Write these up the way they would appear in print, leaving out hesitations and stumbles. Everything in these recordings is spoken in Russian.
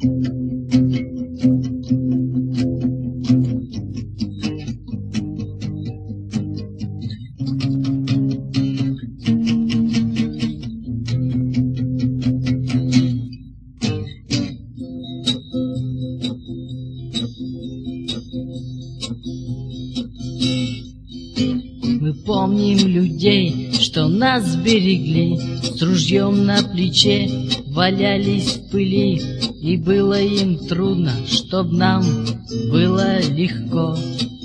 Мы помним людей, что нас берегли, с ружьем на плече валялись в пыли, и было им трудно, чтоб нам было легко.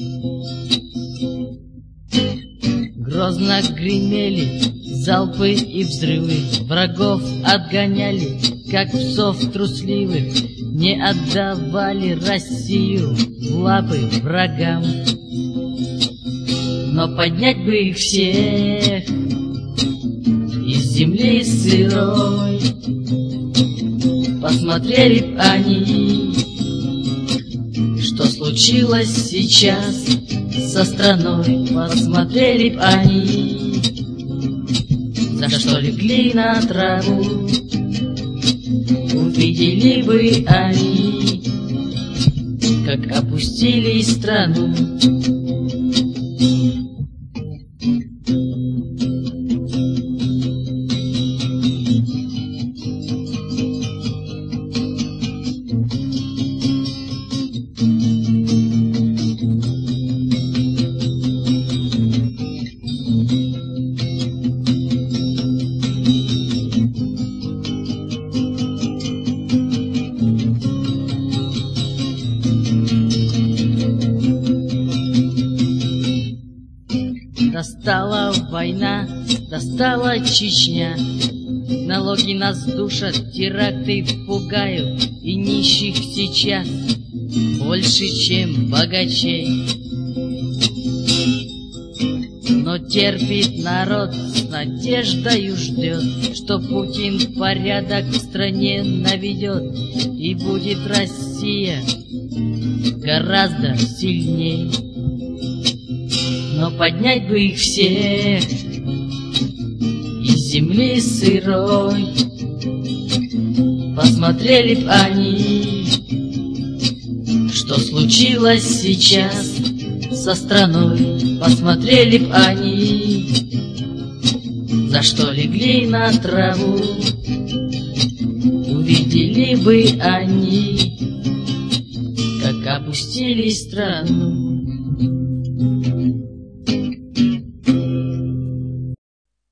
Грозно гремели залпы и взрывы, врагов отгоняли, как псов трусливых, не отдавали Россию в лапы врагам. Но поднять бы их всех из земли сырой, посмотрели б они, что случилось сейчас со страной. Посмотрели б они, за что легли на траву. Увидели бы они, как опустили страну. Достала война, достала Чечня, налоги нас душат, теракты пугают, и нищих сейчас больше, чем богачей. Но терпит народ, с надеждою ждет, что Путин порядок в стране наведет, и будет Россия гораздо сильней. Но поднять бы их всех из земли сырой, посмотрели б они, что случилось сейчас со страной. Посмотрели б они, за что легли на траву. Увидели бы они, как опустили страну.